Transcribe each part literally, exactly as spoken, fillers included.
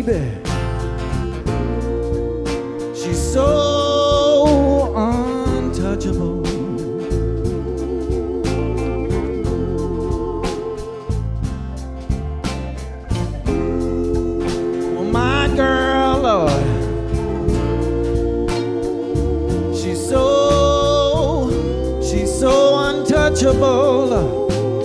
baby, she's so untouchable. Well, my girl, Lord, she's so, she's so untouchable.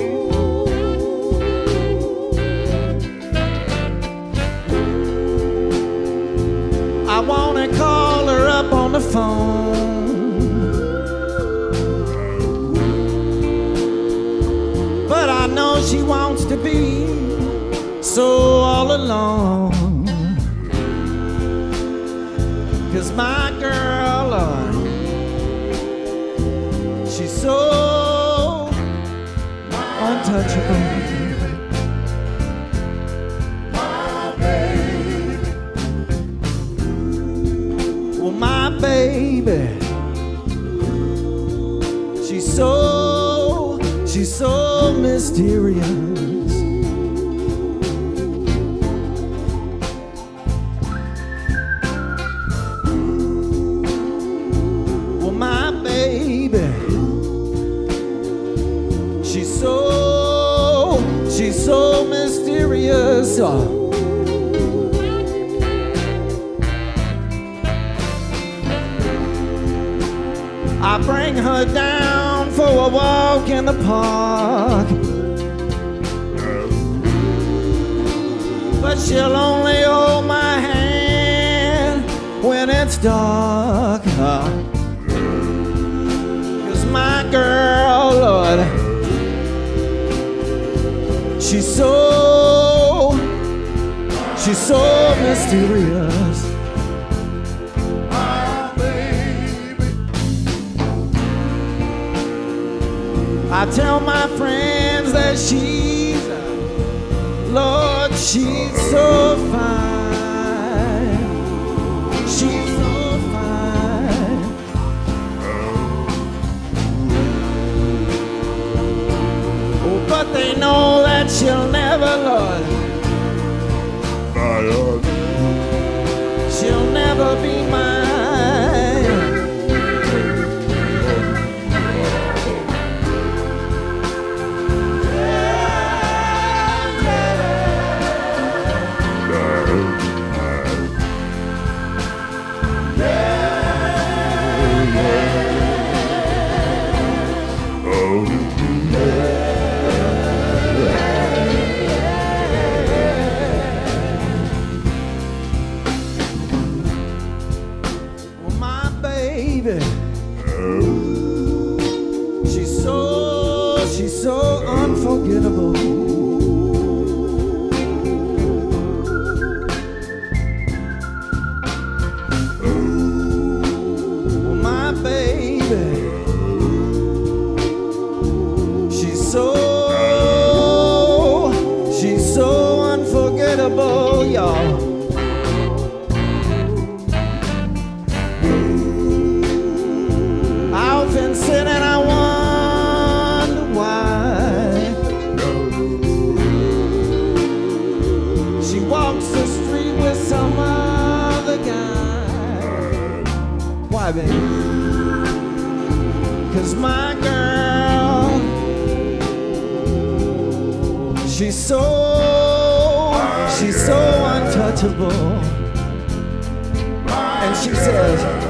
I wanna call her up on the phone, but I know she wants to be so all alone. 'Cause my girl, uh, she's so untouchable. My baby, she's so, she's so mysterious. Well, my baby, she's so, she's so mysterious. Oh. I bring her down for a walk in the park, but she'll only hold my hand when it's dark. 'Cause my girl, Lord, she's so, she's so mysterious. I tell my friends that she's, Lord, she's so fine. She's so fine. Oh, but they know that she'll never, Lord, she'll never be mine. She's so, she's so unforgettable. Well, my baby, she's so, she's so unforgettable, y'all. And sit and I wonder why she walks the street with some other guy. Why, baby? 'Cause my girl, she's so, she's so untouchable. And she says,